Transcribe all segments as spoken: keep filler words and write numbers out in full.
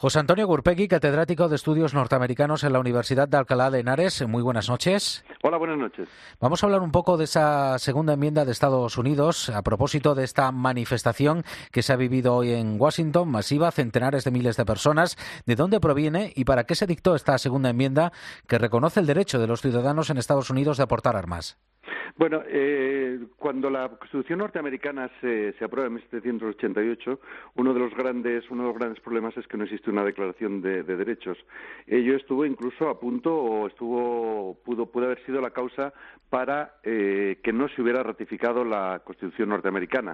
José Antonio Gurpegui, catedrático de Estudios Norteamericanos en la Universidad de Alcalá de Henares. Muy buenas noches. Hola, buenas noches. Vamos a hablar un poco de esa segunda enmienda de Estados Unidos a propósito de esta manifestación que se ha vivido hoy en Washington, masiva, centenares de miles de personas. ¿De dónde proviene y para qué se dictó esta segunda enmienda que reconoce el derecho de los ciudadanos en Estados Unidos de portar armas? Bueno, eh, cuando la Constitución norteamericana se, se aprueba en mil setecientos ochenta y ocho, uno de los grandes, uno de los grandes problemas es que no existe una declaración de, de derechos. Ello estuvo incluso a punto, o estuvo, pudo, pudo haber sido la causa para eh, que no se hubiera ratificado la Constitución norteamericana.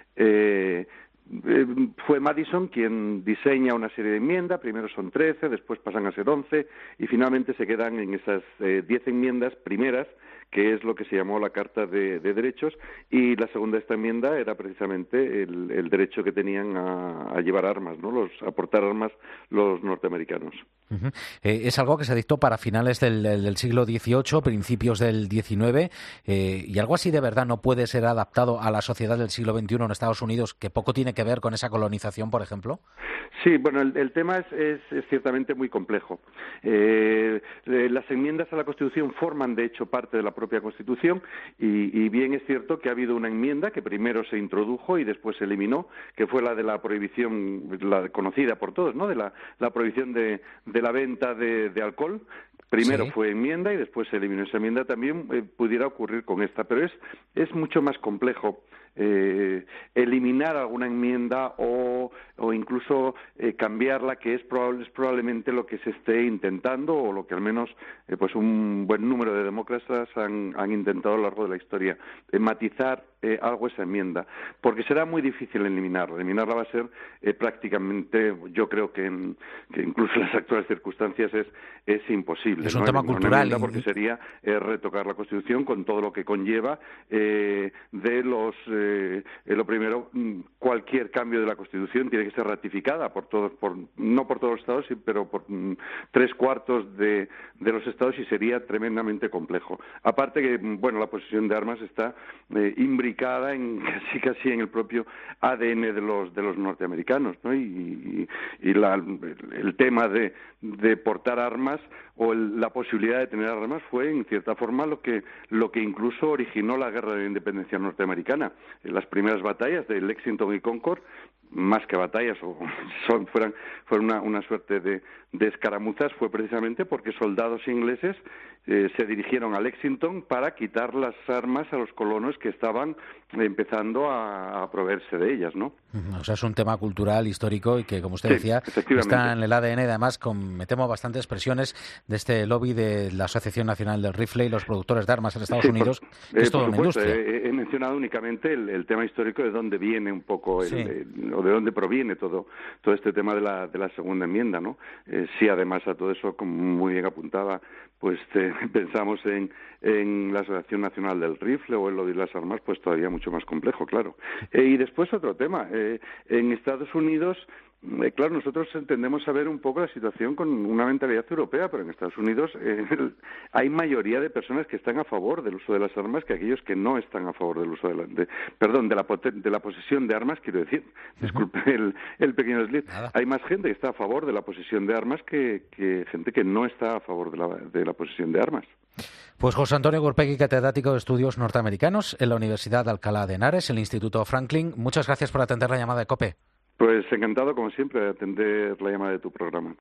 Eh, Eh, fue Madison quien diseña una serie de enmiendas, primero son trece, después pasan a ser once y finalmente se quedan en esas eh, diez enmiendas primeras, que es lo que se llamó la Carta de, de Derechos, y la segunda de esta enmienda era precisamente el, el derecho que tenían a, a llevar armas, ¿no? Los, a portar armas los norteamericanos. Uh-huh. Eh, es algo que se dictó para finales del, del siglo dieciocho, principios del diecinueve, eh, y algo así de verdad no puede ser adaptado a la sociedad del siglo veintiuno en Estados Unidos, que poco tiene que ver con esa colonización, por ejemplo. Sí, bueno, el, el tema es, es, es ciertamente muy complejo. Eh, eh, las enmiendas a la Constitución forman, de hecho, parte de la propia Constitución y, y bien es cierto que ha habido una enmienda que primero se introdujo y después se eliminó, que fue la de la prohibición, la conocida por todos, ¿no? De la, la prohibición de, de la venta de, de alcohol. Primero sí. Fue enmienda y después se eliminó esa enmienda. También eh, pudiera ocurrir con esta, pero es, es mucho más complejo eh, eliminar alguna enmienda o, o incluso eh, cambiarla, que es, probable, es probablemente lo que se esté intentando o lo que al menos eh, pues un buen número de demócratas han, han intentado a lo largo de la historia, eh, matizar eh, algo esa enmienda, porque será muy difícil eliminarla. Eliminarla va a ser eh, prácticamente, yo creo que, en, que incluso en las actuales circunstancias es, es imposible. Es un ¿no? tema cultural. Y... Porque sería eh, retocar la Constitución con todo lo que conlleva eh, de los... Eh, lo primero, cualquier cambio de la Constitución tiene que ser ratificada por todos, por, no por todos los estados, pero por mm, tres cuartos de, de los estados y sería tremendamente complejo. Aparte que, bueno, la posesión de armas está eh, imbricada en casi casi en el propio A D N de los de los norteamericanos, ¿no? Y, y, y la, el tema de, de portar armas o el, la posibilidad de tener armas fue en cierta forma lo que lo que incluso originó la guerra de la independencia norteamericana. En las primeras batallas de Lexington y Concord, más que batallas o son fueran fueron una, una suerte de, de escaramuzas, fue precisamente porque soldados ingleses eh, se dirigieron a Lexington para quitar las armas a los colonos que estaban empezando a, a proveerse de ellas, ¿no? O sea, es un tema cultural, histórico y que, como usted sí, decía, está en el A D N, además, con, me temo, bastantes presiones de este lobby de la Asociación Nacional del Rifle y los productores de armas en Estados sí, Unidos, por, que es eh, toda una industria. He, he mencionado únicamente el, el tema histórico de dónde viene un poco, el, sí. el, o de dónde proviene todo todo este tema de la, de la segunda enmienda, ¿no? Eh, sí, además a todo eso, como muy bien apuntaba, pues te, pensamos en, en la Asociación Nacional del Rifle o el lobby de las armas, pues todavía mucho más complejo, claro. Eh, y después otro tema, eh, en Estados Unidos, eh, claro, nosotros entendemos a ver un poco la situación con una mentalidad europea, pero en Estados Unidos eh, hay mayoría de personas que están a favor del uso de las armas que aquellos que no están a favor del uso de la, de, perdón, de la, de la posesión de armas, quiero decir, uh-huh. disculpe el, el pequeño desliz. Nada. Hay más gente que está a favor de la posesión de armas que, que gente que no está a favor de la, de la posesión de armas. Pues José Antonio Gurpegui, catedrático de Estudios Norteamericanos en la Universidad de Alcalá de Henares, el Instituto Franklin. Muchas gracias por atender la llamada de COPE. Pues encantado, como siempre, de atender la llamada de tu programa.